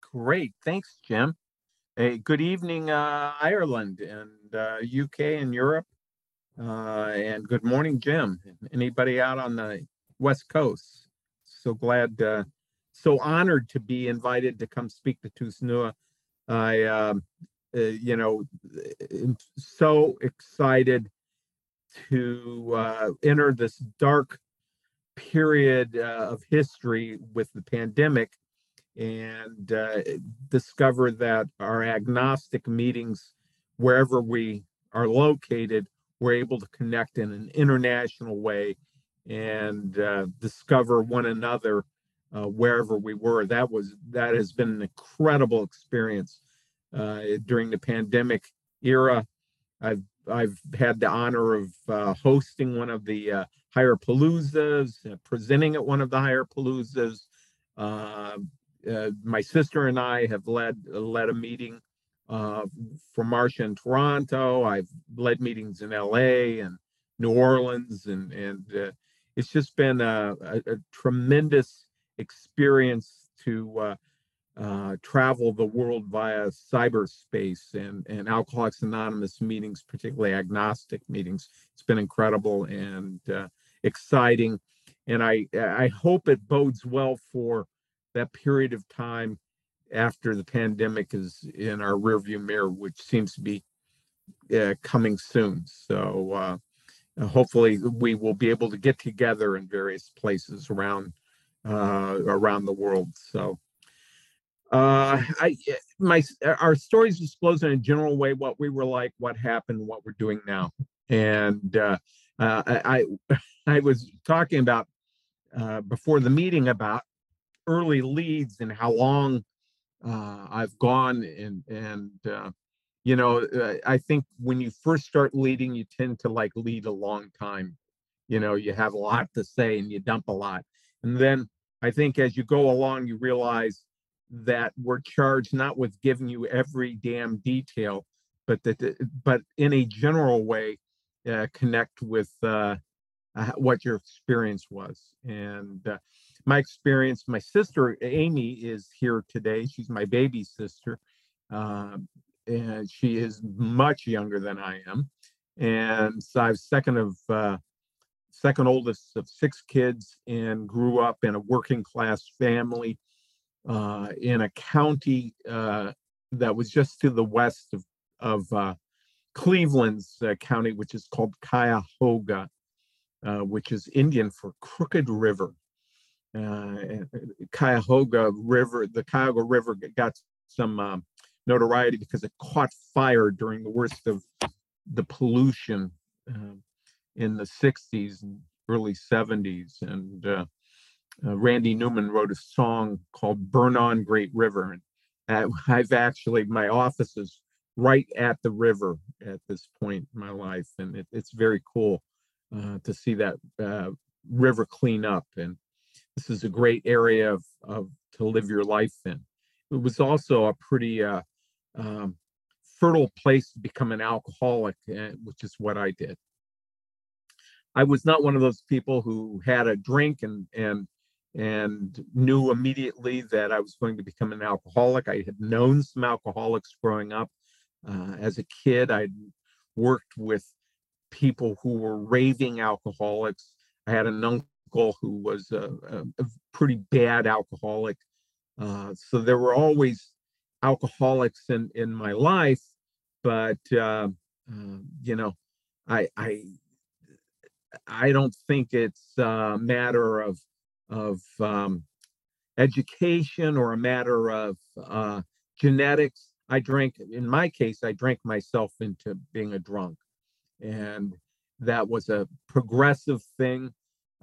Great. Thanks, Jim. Hey, good evening, Ireland and UK and Europe. And good morning, Jim. Anybody out on the West Coast? So glad, so honored to be invited to come speak to Tusnua. I, am so excited to enter this dark period of history with the pandemic and discover that our agnostic meetings, wherever we are located, we're able to connect in an international way and discover one another wherever we were. That has been an incredible experience during the pandemic era. I've had the honor of hosting one of the Higher Paloozas, presenting at one of the Higher Paloozas. Uh, my sister and I have led a meeting for Marcia in Toronto. I've led meetings in LA and New Orleans, and it's just been a tremendous experience to travel the world via cyberspace and Alcoholics Anonymous meetings, particularly agnostic meetings. It's been incredible and exciting, and I hope it bodes well for that period of time after the pandemic is in our rearview mirror, which seems to be coming soon. So hopefully we will be able to get together in various places around the world. So I my our stories disclose in a general way what we were like, what happened, what we're doing now, and I was talking about before the meeting about early leads and how long I've gone and I think when you first start leading, you tend to like lead a long time. You have a lot to say and you dump a lot, and then I think as you go along, you realize that we're charged not with giving you every damn detail, but in a general way, connect with what your experience was. And my experience, my sister Amy is here today. She's my baby sister, and she is much younger than I am. And so I'm second oldest of six kids, and grew up in a working class family in a county that was just to the west of Cleveland's county, which is called Cuyahoga, which is Indian for Crooked River. Cuyahoga River, the Cuyahoga River got some notoriety because it caught fire during the worst of the pollution in the 60s and early 70s. And Randy Newman wrote a song called Burn On Great River. And my office is right at the river at this point in my life. And it's very cool to see that river clean up. And this is a great area of to live your life in. It was also a pretty um, fertile place to become an alcoholic, which is what I did. I was not one of those people who had a drink and knew immediately that I was going to become an alcoholic. I had known some alcoholics growing up. As a kid, I'd worked with people who were raving alcoholics. I had an uncle who was a pretty bad alcoholic. So there were always alcoholics in my life, but you know, I I don't think it's a matter of education or a matter of genetics. In my case, I drank myself into being a drunk, and that was a progressive thing.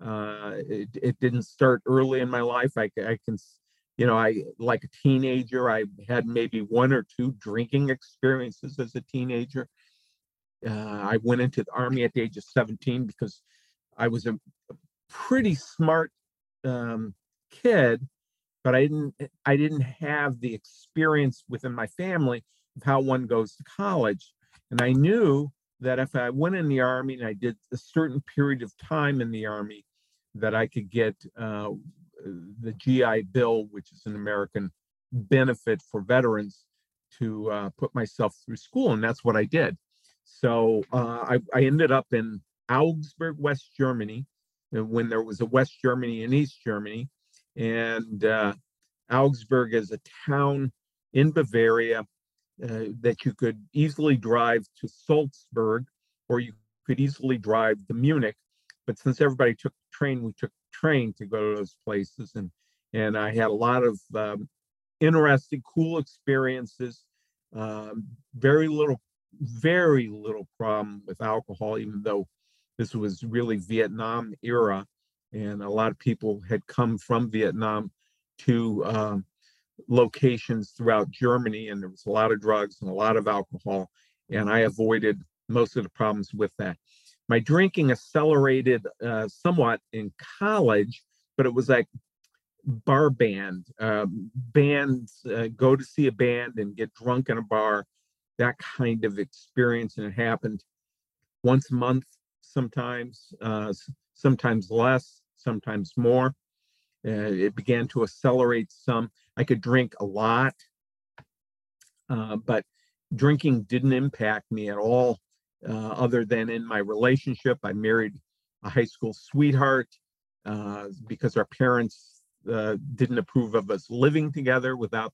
It didn't start early in my life. I can, I like a teenager, I had maybe one or two drinking experiences as a teenager. I went into the army at the age of 17 because I was a pretty smart um, kid, but I didn't have the experience within my family of how one goes to college. And I knew that if I went in the army and I did a certain period of time in the army, that I could get the GI Bill, which is an American benefit for veterans to put myself through school, and that's what I did. So I ended up in Augsburg, West Germany, when there was a West Germany and East Germany. And Augsburg is a town in Bavaria that you could easily drive to Salzburg, or you could easily drive to Munich. But since everybody took train, we took train to go to those places, and I had a lot of interesting, cool experiences. Very little, very little problem with alcohol, even though this was really Vietnam era, and a lot of people had come from Vietnam to locations throughout Germany, and there was a lot of drugs and a lot of alcohol, and I avoided most of the problems with that. My drinking accelerated somewhat in college, but it was like bar band. Bands go to see a band and get drunk in a bar, that kind of experience. And it happened once a month, sometimes, sometimes less, sometimes more. It began to accelerate some. I could drink a lot, but drinking didn't impact me at all, other than in my relationship. I married a high school sweetheart because our parents didn't approve of us living together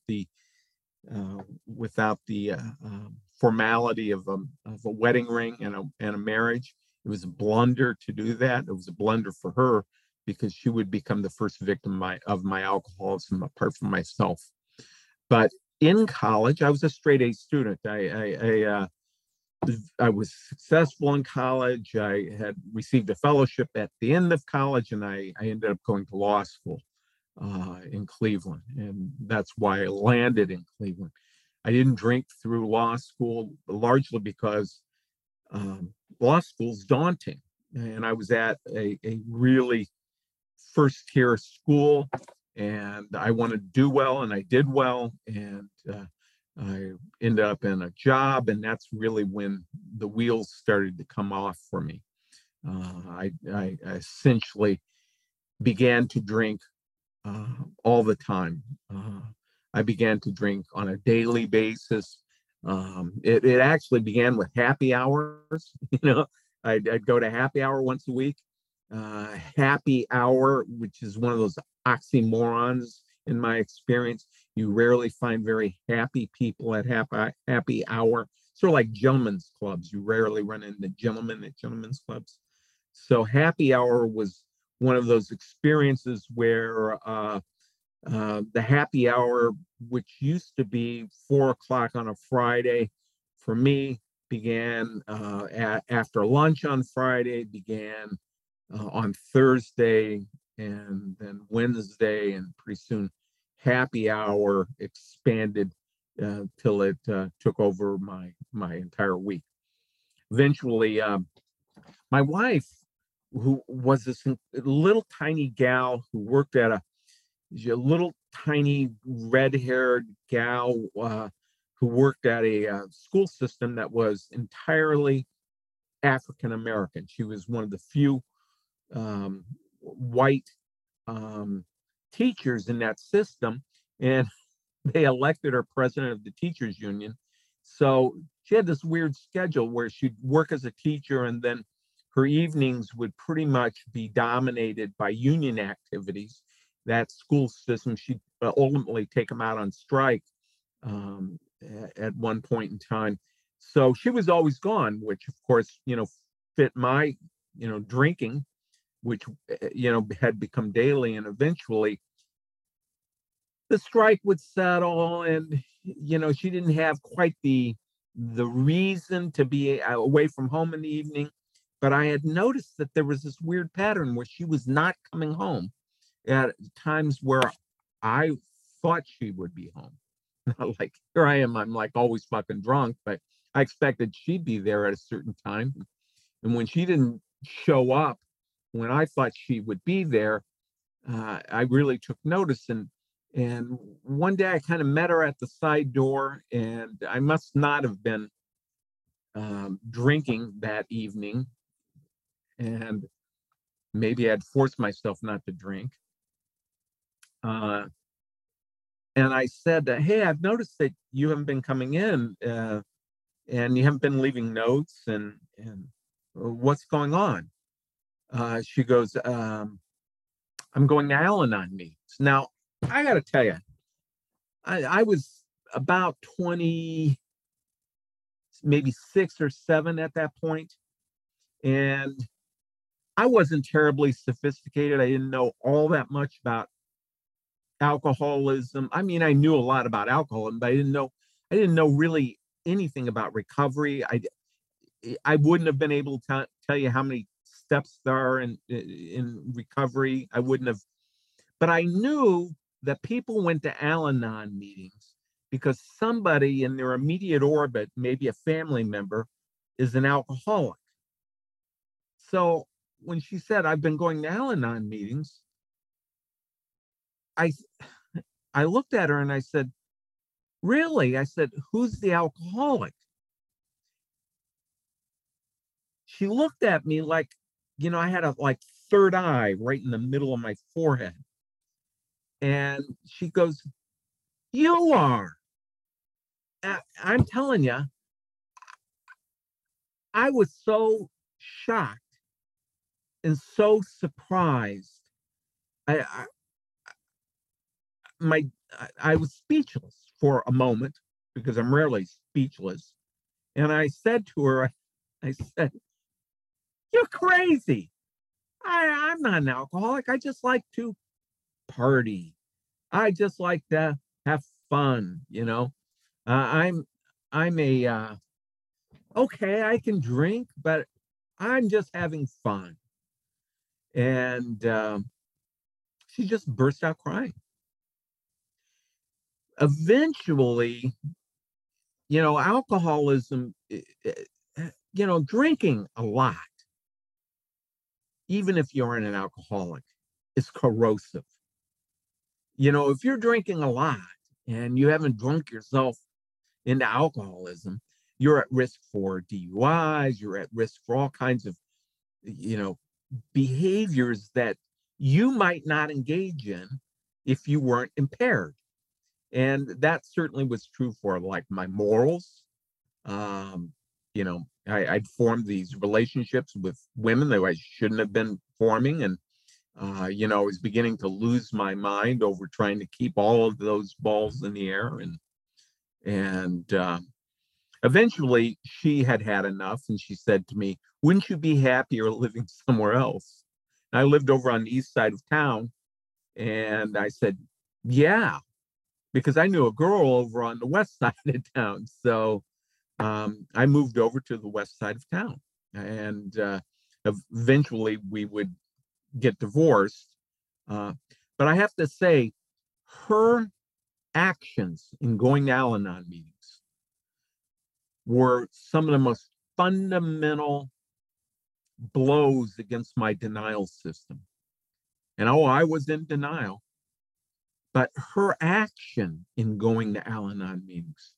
without the formality of a wedding ring and a marriage. It was a blunder to do that. It was a blunder for her because she would become the first victim of my alcoholism apart from myself. But in college, I was a straight A student. I was successful in college. I had received a fellowship at the end of college, and I ended up going to law school in Cleveland, and that's why I landed in Cleveland. I didn't drink through law school, largely because law school's daunting, and I was at a really first tier school, and I wanted to do well, and I did well, and I ended up in a job, and that's really when the wheels started to come off for me. I essentially began to drink all the time. I began to drink on a daily basis. It actually began with happy hours. I'd go to happy hour once a week. Happy hour, which is one of those oxymorons in my experience. You rarely find very happy people at happy hour. Sort of like gentlemen's clubs. You rarely run into gentlemen at gentlemen's clubs. So happy hour was one of those experiences where the happy hour, which used to be 4 o'clock on a Friday, for me began after lunch on Friday, began on Thursday, and then Wednesday, and pretty soon happy hour expanded till it took over my entire week. Eventually, my wife, who was this little tiny gal who worked at a little tiny red-haired gal who worked at a school system that was entirely African American. She was one of the few white teachers in that system, and they elected her president of the teachers union. So she had this weird schedule where she'd work as a teacher, and then her evenings would pretty much be dominated by union activities. That school system, she'd ultimately take them out on strike at one point in time. So she was always gone, which of course, fit my, drinking, which, had become daily. And eventually the strike would settle, and, she didn't have quite the reason to be away from home in the evening. But I had noticed that there was this weird pattern where she was not coming home at times where I thought she would be home. Like, here I am, I'm like always fucking drunk, but I expected she'd be there at a certain time. And when she didn't show up when I thought she would be there, I really took notice. And one day I kind of met her at the side door, and I must not have been drinking that evening, and maybe I'd forced myself not to drink. And I said, hey, I've noticed that you haven't been coming in and you haven't been leaving notes and what's going on? She goes, I'm going to Al-Anon meetings. Now, I got to tell you, I was about 20, maybe 6 or 7 at that point, and I wasn't terribly sophisticated. I didn't know all that much about alcoholism. I mean, I knew a lot about alcoholism, but I didn't know really anything about recovery. I wouldn't have been able to tell you how many steps there are in recovery. I wouldn't have, but I knew that people went to Al-Anon meetings because somebody in their immediate orbit, maybe a family member, is an alcoholic. So when she said, I've been going to Al-Anon meetings, I I looked at her and I said, really? I said, who's the alcoholic? She looked at me like, I had a like third eye right in the middle of my forehead. And she goes, you are. I'm telling you, I was so shocked and so surprised. I, I my I was speechless for a moment because I'm rarely speechless. And I said to her, I said, you're crazy. I'm not an alcoholic. I just like to party. I just like to have fun. I'm I'm a okay, I can drink, but I'm just having fun. And she just burst out crying. Eventually, alcoholism, drinking a lot, even if you're an alcoholic, is corrosive. If you're drinking a lot and you haven't drunk yourself into alcoholism, you're at risk for DUIs, you're at risk for all kinds of, you know, behaviors that you might not engage in if you weren't impaired. And that certainly was true for like my morals. I'd formed these relationships with women that I shouldn't have been forming. And, I was beginning to lose my mind over trying to keep all of those balls in the air. And eventually she had had enough. And she said to me, wouldn't you be happier living somewhere else? And I lived over on the east side of town. And I said, yeah, because I knew a girl over on the west side of town. So I moved over to the west side of town. And eventually we would get divorced. Uh, but I have to say, her actions in going to Al Anon meetings were some of the most fundamental blows against my denial system. And I was in denial, but her action in going to Al Anon meetings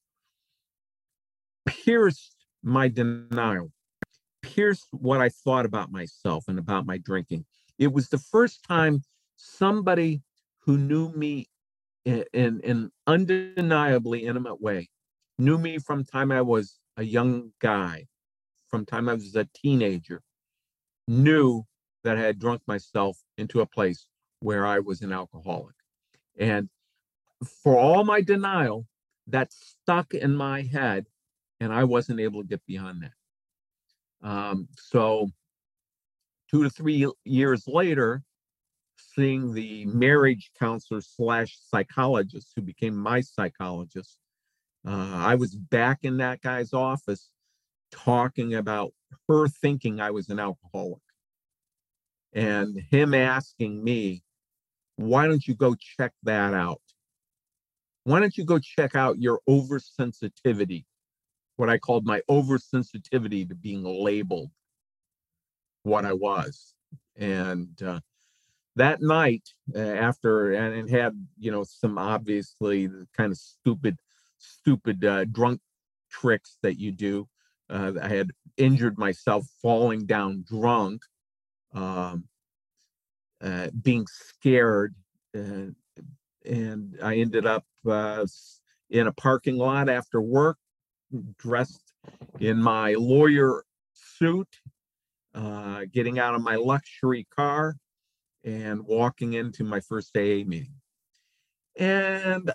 pierced my denial, pierced what I thought about myself and about my drinking. It was the first time somebody who knew me in an undeniably intimate way, knew me from time I was a young guy, from time I was a teenager, knew that I had drunk myself into a place where I was an alcoholic. And for all my denial, that stuck in my head, and I wasn't able to get beyond that. So 2 to 3 years later, seeing the marriage counselor slash psychologist who became my psychologist, I was back in that guy's office talking about her thinking I was an alcoholic and him asking me, why don't you go check that out? Why don't you go check out your oversensitivity, what I called my oversensitivity to being labeled what I was. And that night, after, and it had, some obviously kind of stupid drunk tricks that you do. I had injured myself falling down drunk, um, being scared, and I ended up in a parking lot after work, dressed in my lawyer suit, getting out of my luxury car and walking into my first AA meeting. And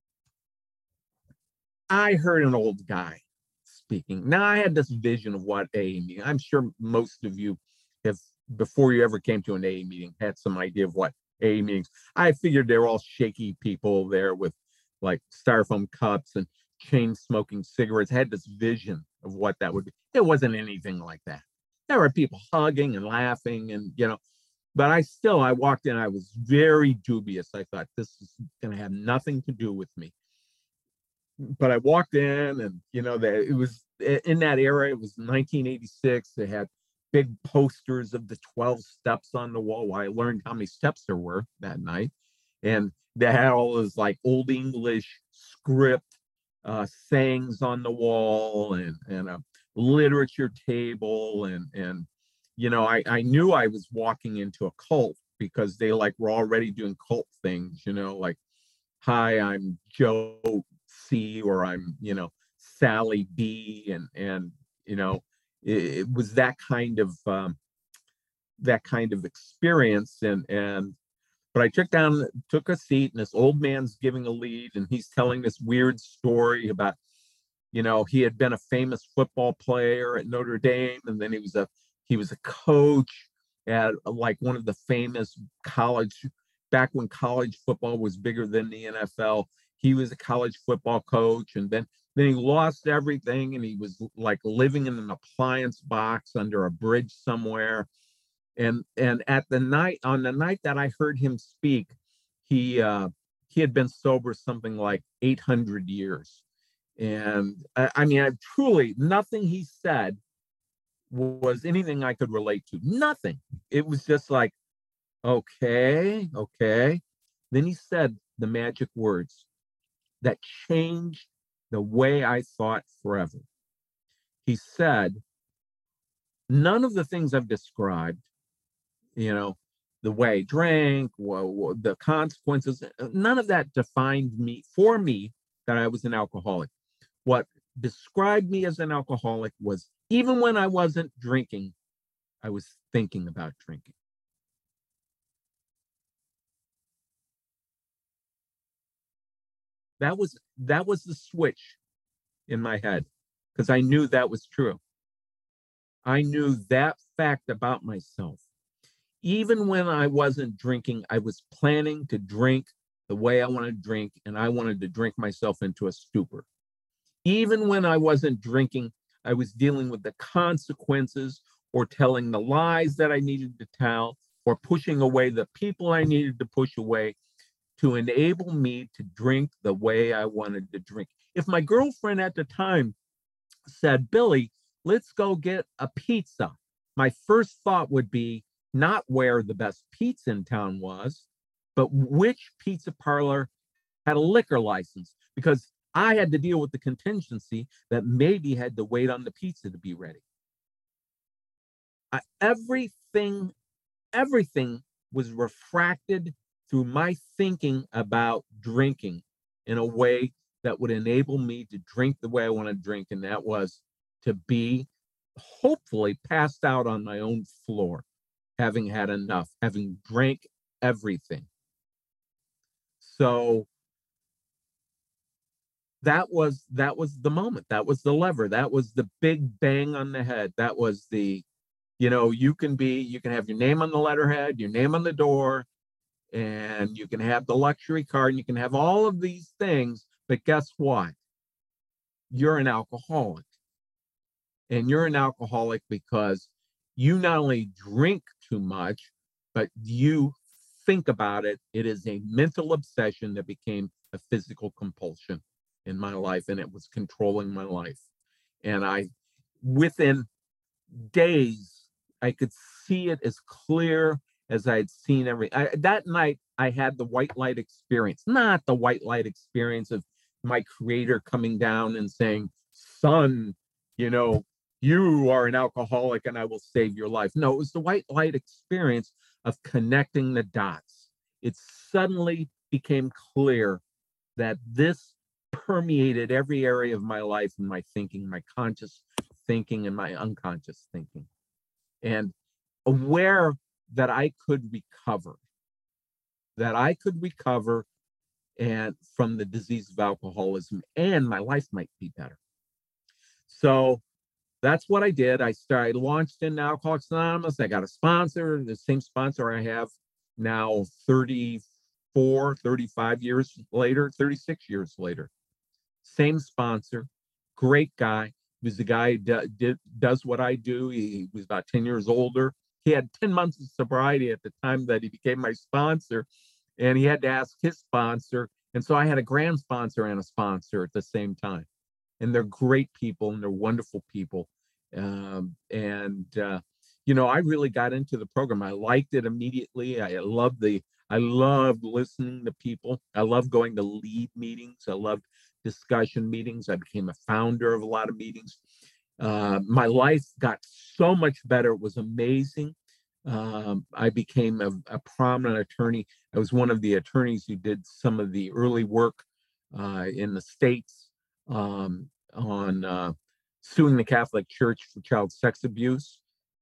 I heard an old guy speaking. Now, I had this vision of what AA meeting. I'm sure most of you have, before you ever came to an AA meeting, had some idea of what AA meetings. I figured they were all shaky people there with like styrofoam cups and chain smoking cigarettes. I had this vision of what that would be. It wasn't anything like that. There were people hugging and laughing, and but I walked in. I was very dubious. I thought this is going to have nothing to do with me. But I walked in, and it was in that era. It was 1986. They had big posters of the 12 steps on the wall. I learned how many steps there were that night, and they had all this like old English script sayings on the wall, and a literature table, and I knew I was walking into a cult because they like were already doing cult things, like, hi, I'm Joe C, or I'm, Sally B, and it was that kind of experience, and but I took a seat, and this old man's giving a lead, and he's telling this weird story about, he had been a famous football player at Notre Dame, and then he was a coach at like one of the famous back when college football was bigger than the NFL. He was a college football coach, and then he lost everything, and he was like living in an appliance box under a bridge somewhere. And on the night that I heard him speak, he had been sober something like 800 years. And I mean, I truly, nothing he said was anything I could relate to. Nothing. It was just like, okay. Then he said the magic words that changed the way I thought forever. He said, none of the things I've described, the way I drank, the consequences, none of that defined me, for me, that I was an alcoholic. What described me as an alcoholic was, even when I wasn't drinking, I was thinking about drinking. That was the switch in my head, because I knew that was true. I knew that fact about myself. Even when I wasn't drinking, I was planning to drink the way I wanted to drink, and I wanted to drink myself into a stupor. Even when I wasn't drinking, I was dealing with the consequences, or telling the lies that I needed to tell, or pushing away the people I needed to push away to enable me to drink the way I wanted to drink. If my girlfriend at the time said, Billy, let's go get a pizza, my first thought would be not where the best pizza in town was, but which pizza parlor had a liquor license, because I had to deal with the contingency that maybe had to wait on the pizza to be ready. Everything was refracted through my thinking about drinking in a way that would enable me to drink the way I want to drink, and that was to be hopefully passed out on my own floor, having had enough, having drank everything. So that was the moment. That was the lever. That was the big bang on the head. That was the, you can have your name on the letterhead, your name on the door, and you can have the luxury car, and you can have all of these things, but guess what? You're an alcoholic. And you're an alcoholic because you not only drink too much, but you think about it. It is a mental obsession that became a physical compulsion in my life, and it was controlling my life. And within days, I could see it as clear as I had seen that night. I had the white light experience, not the white light experience of my creator coming down and saying, son, you are an alcoholic and I will save your life. No, it was the white light experience of connecting the dots. It suddenly became clear that this permeated every area of my life and my thinking, my conscious thinking and my unconscious thinking. And aware that I could recover, and from the disease of alcoholism, and my life might be better. So that's what I did. I launched in Alcoholics Anonymous. I got a sponsor, the same sponsor I have now 34, 35 years later, 36 years later. Same sponsor, great guy. He was the guy who does what I do. He was about 10 years older. He had 10 months of sobriety at the time that he became my sponsor, and he had to ask his sponsor. And so I had a grand sponsor and a sponsor at the same time. And they're great people, and they're wonderful people. I really got into the program. I liked it immediately. I loved listening to people. I loved going to lead meetings. I loved discussion meetings. I became a founder of a lot of meetings. My life got so much better. It was amazing. I became a prominent attorney. I was one of the attorneys who did some of the early work in the States on suing the Catholic Church for child sex abuse.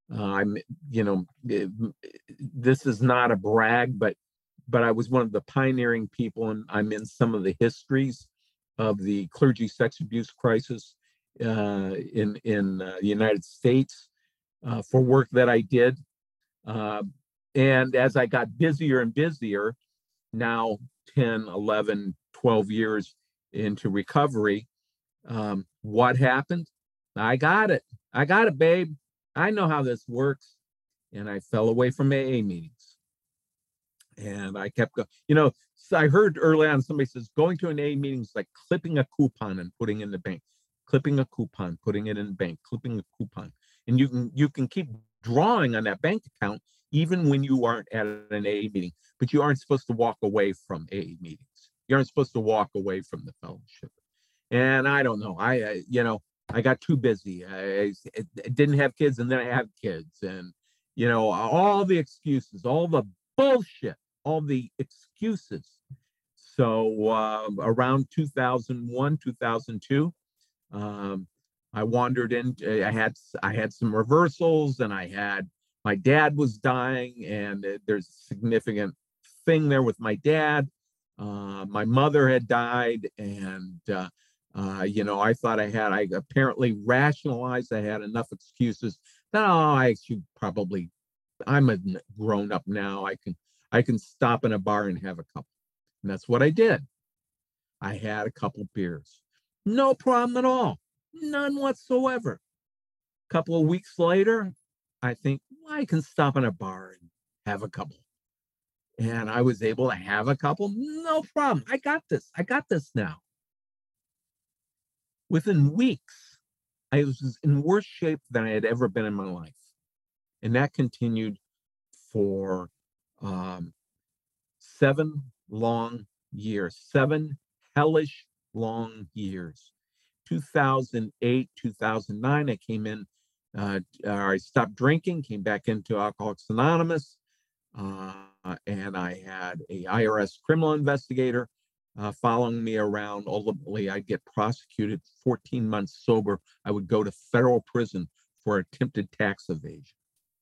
This is not a brag, but I was one of the pioneering people, and I'm in some of the histories of the clergy sex abuse crisis in the United States for work that I did. And as I got busier and busier, now 10, 11, 12 years into recovery, what happened? I got it, babe. I know how this works. And I fell away from AA meetings. And I kept going. So I heard early on somebody says going to an AA meeting is like clipping a coupon and putting it in the bank. Clipping a coupon, putting it in the bank, clipping a coupon. And you can keep drawing on that bank account even when you aren't at an AA meeting. But you aren't supposed to walk away from AA meetings. You aren't supposed to walk away from the fellowship. And I don't know. I got too busy. I didn't have kids, and then I had kids, and all the excuses, all the bullshit, all the excuses. So around 2001, 2002, I wandered in. I had some reversals, and my dad was dying, and there's a significant thing there with my dad. My mother had died, and I thought I apparently rationalized. I had enough excuses that I'm a grown up now. I can stop in a bar and have a couple. And that's what I did. I had a couple beers. No problem at all. None whatsoever. A couple of weeks later, I think, well, I can stop in a bar and have a couple. And I was able to have a couple. No problem. I got this now. Within weeks, I was in worse shape than I had ever been in my life. And that continued for 7 long years, 7 hellish long years. 2008, 2009, I came in, I stopped drinking, came back into Alcoholics Anonymous, and I had a IRS criminal investigator following me around. Ultimately, I'd get prosecuted 14 months sober. I would go to federal prison for attempted tax evasion.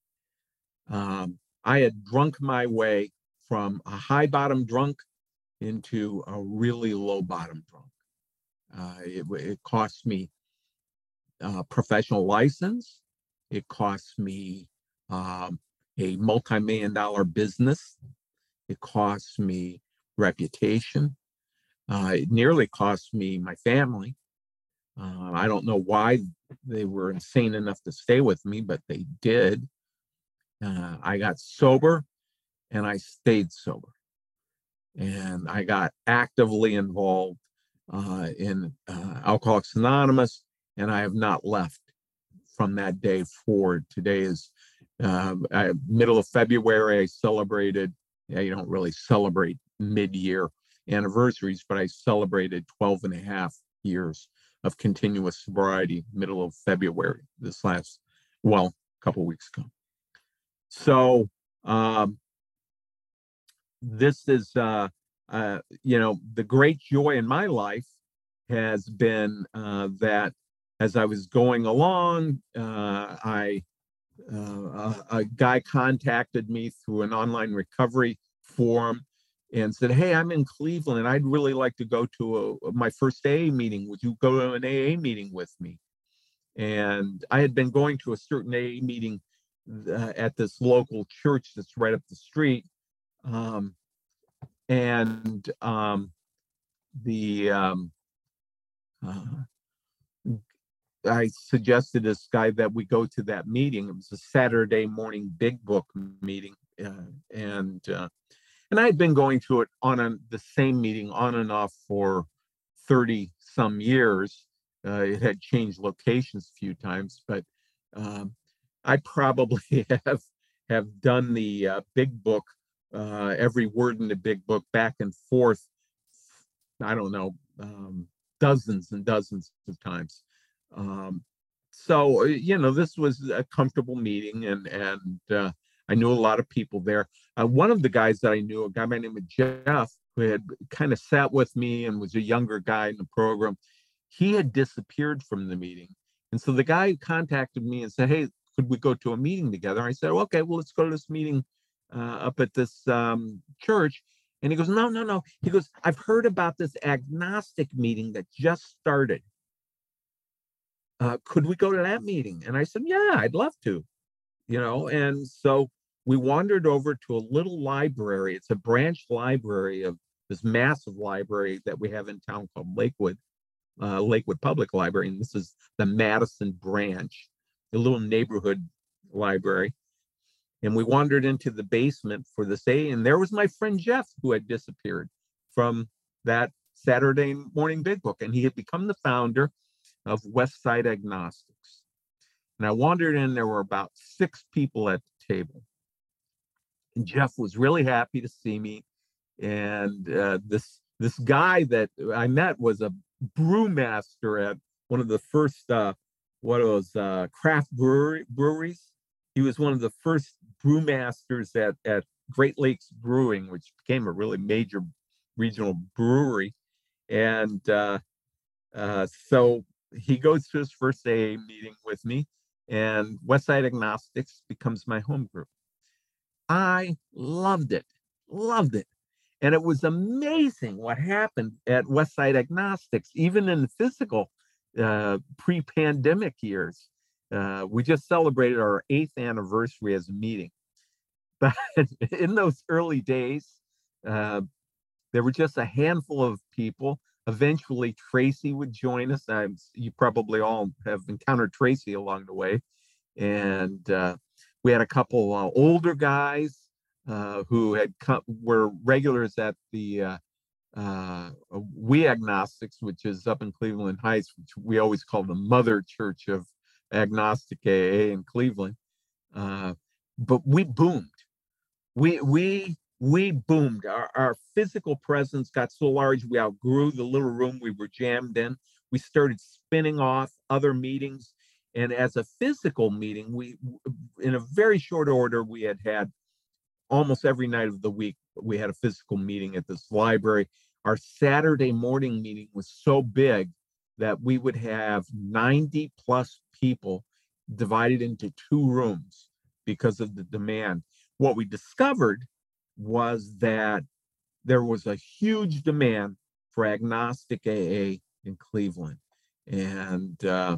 I had drunk my way from a high bottom drunk into a really low bottom drunk. It cost me a professional license. It cost me a multi-million-dollar business. It cost me reputation. It nearly cost me my family. I don't know why they were insane enough to stay with me, but they did. I got sober, and I stayed sober. And I got actively involved in Alcoholics Anonymous, and I have not left from that day forward. Today is middle of February. I celebrated, you don't really celebrate mid-year anniversaries, but I celebrated 12 and a half years of continuous sobriety, middle of February, a couple of weeks ago. So this is, the great joy in my life has been that as I was going along, a guy contacted me through an online recovery forum and said, "Hey, I'm in Cleveland. I'd really like to go to my first AA meeting. Would you go to an AA meeting with me?" And I had been going to a certain AA meeting at this local church that's right up the street. Um, and the uh, I suggested this guy that we go to that meeting. It was a Saturday morning big book meeting, and I had been going to it the same meeting on and off for 30 some years. It had changed locations a few times, but um, I probably have done the big book, every word in the big book back and forth. I don't know, dozens and dozens of times. Um, so this was a comfortable meeting, and I knew a lot of people there. One of the guys that I knew, a guy by the name of Jeff, who had kind of sat with me and was a younger guy in the program, he had disappeared from the meeting. And so the guy contacted me and said, "Hey, could we go to a meeting together?" I said, "Okay, well, let's go to this meeting up at this church." And he goes, "No, no, no." He goes, "I've heard about this agnostic meeting that just started. Could we go to that meeting?" And I said, "Yeah, I'd love to." And so we wandered over to a little library. It's a branch library of this massive library that we have in town called Lakewood Public Library. And this is the Madison branch, a little neighborhood library. And we wandered into the basement for this day. And there was my friend Jeff, who had disappeared from that Saturday morning big book. And he had become the founder of Westside Agnostics. And I wandered in, there were about 6 people at the table. And Jeff was really happy to see me. And this guy that I met was a brewmaster at one of the first craft breweries. He was one of the first brewmasters at Great Lakes Brewing, which became a really major regional brewery. And so he goes to his first AA meeting with me, and Westside Agnostics becomes my home group. I loved it, loved it. And it was amazing what happened at Westside Agnostics, even in the physical pre-pandemic years. We just celebrated our 8th anniversary as a meeting. But in those early days, there were just a handful of people. Eventually, Tracy would join us. You probably all have encountered Tracy along the way. And we had a couple older guys who were regulars at the We Agnostics, which is up in Cleveland Heights, which we always call the mother church of Agnostic AA in Cleveland. But we boomed. We boomed. Our physical presence got so large, we outgrew the little room we were jammed in. We started spinning off other meetings. And as a physical meeting, in a very short order, we had almost every night of the week, we had a physical meeting at this library. Our Saturday morning meeting was so big that we would have 90 plus people divided into 2 rooms because of the demand. What we discovered was that there was a huge demand for agnostic AA in Cleveland. And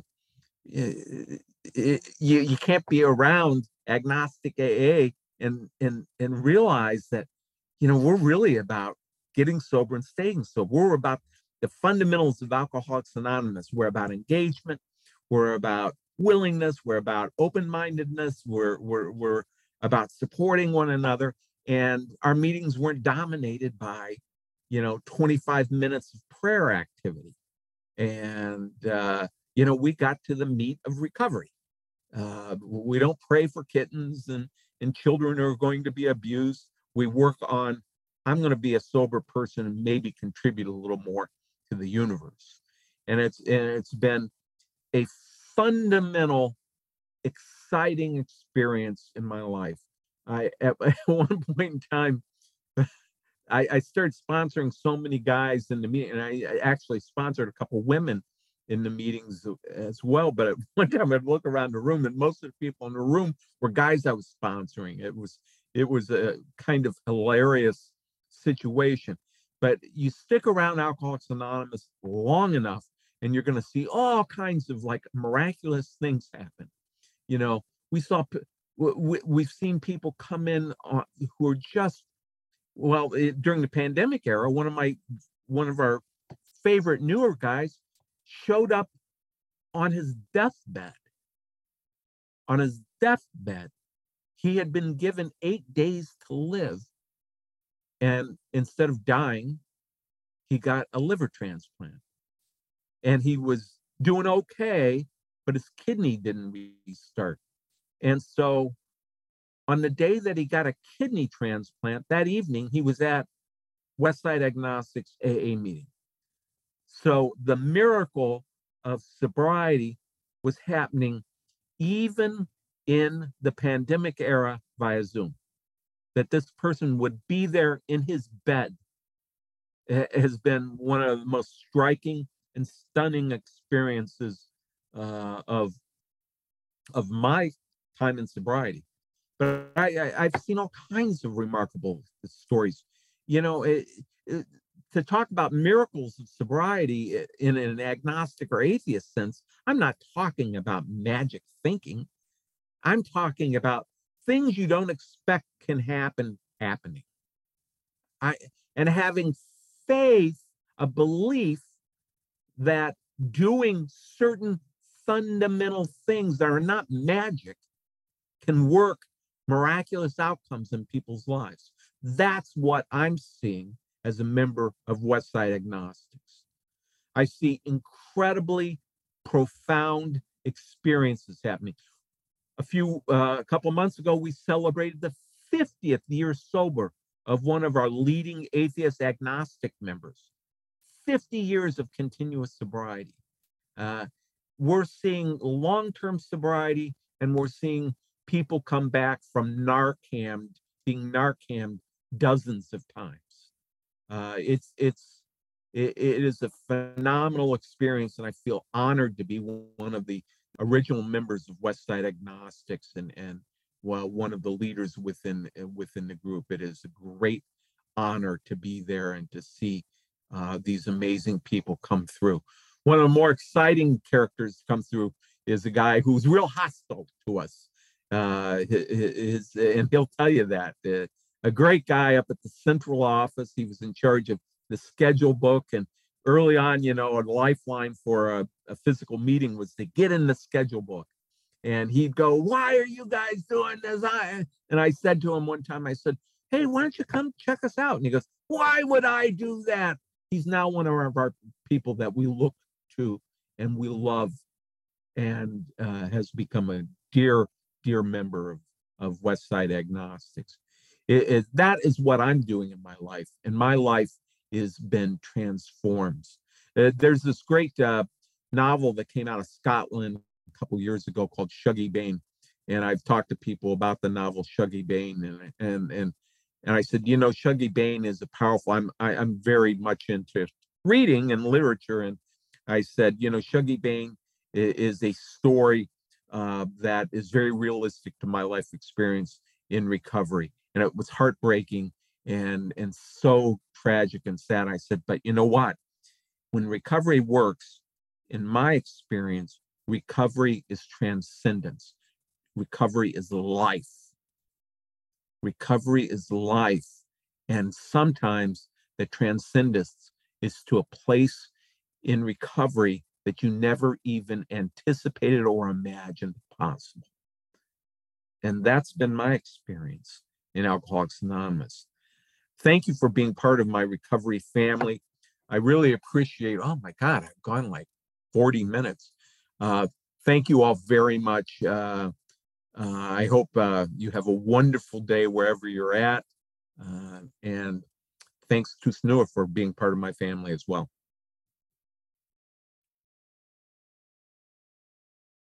you can't be around agnostic AA and realize that we're really about getting sober and staying sober. We're about the fundamentals of Alcoholics Anonymous. We're about engagement. We're about willingness. We're about open-mindedness. We're about supporting one another. And our meetings weren't dominated by 25 minutes of prayer activity. And we got to the meat of recovery. We don't pray for kittens and children who are going to be abused. We work on, I'm going to be a sober person and maybe contribute a little more to the universe. And it's been a fundamental, exciting experience in my life. At one point in time, I started sponsoring so many guys in the meeting, and I actually sponsored a couple women in the meetings as well. But at one time I'd look around the room, and most of the people in the room were guys I was sponsoring. It was a kind of hilarious situation. But you stick around Alcoholics Anonymous long enough, and you're going to see all kinds of like miraculous things happen. You know, we saw we've seen people come in who are just during the pandemic era. One of our favorite newer guys showed up on his deathbed. On his deathbed, he had been given 8 days to live, and instead of dying, he got a liver transplant, and he was doing okay, but his kidney didn't restart. And so on the day that he got a kidney transplant, that evening, he was at Westside Agnostics AA meeting. So the miracle of sobriety was happening even in the pandemic era via Zoom. That this person would be there in his bed has been one of the most striking and stunning experiences of my time in sobriety. But I've seen all kinds of remarkable stories. You know, to talk about miracles of sobriety in an agnostic or atheist sense, I'm not talking about magic thinking. I'm talking about things you don't expect can happen happening. And having faith, a belief that doing certain fundamental things that are not magic can work miraculous outcomes in people's lives. That's what I'm seeing as a member of Westside Agnostics. I see incredibly profound experiences happening. A couple months ago, we celebrated the 50th year sober of one of our leading atheist agnostic members. 50 years of continuous sobriety. We're seeing long-term sobriety, and we're seeing people come back from being Narcaned dozens of times. It is a phenomenal experience, and I feel honored to be one of the original members of Westside Agnostics and one of the leaders within the group. It is a great honor to be there and to see these amazing people come through. One of the more exciting characters to come through is a guy who's real hostile to us. And he'll tell you that. A great guy up at the central office. He was in charge of the schedule book. And early on, you know, a lifeline for a physical meeting was to get in the schedule book. And he'd go, "Why are you guys doing this?" And I said to him one time, I said, "Hey, why don't you come check us out?" And he goes, "Why would I do that?" He's now one of our people that we look to and we love, and has become a dear member of Westside Agnostics. That is what I'm doing in my life, and my life has been transformed. There's this great novel that came out of Scotland a couple years ago called Shuggie Bain, and I've talked to people about the novel Shuggie Bain, and I said, you know, Shuggie Bain is a powerful. I'm very much into reading and literature, and I said, you know, Shuggie Bain is a story that is very realistic to my life experience in recovery, and it was heartbreaking and so tragic and sad. I said, but you know what? When recovery works, in my experience, recovery is transcendence. Recovery is life. Recovery is life. And sometimes the transcendence is to a place in recovery that you never even anticipated or imagined possible. And that's been my experience in Alcoholics Anonymous. Thank you for being part of my recovery family. I really appreciate, oh my God, I've gone like 40 minutes. Thank you all very much. I hope you have a wonderful day wherever you're at. And thanks to Snua for being part of my family as well.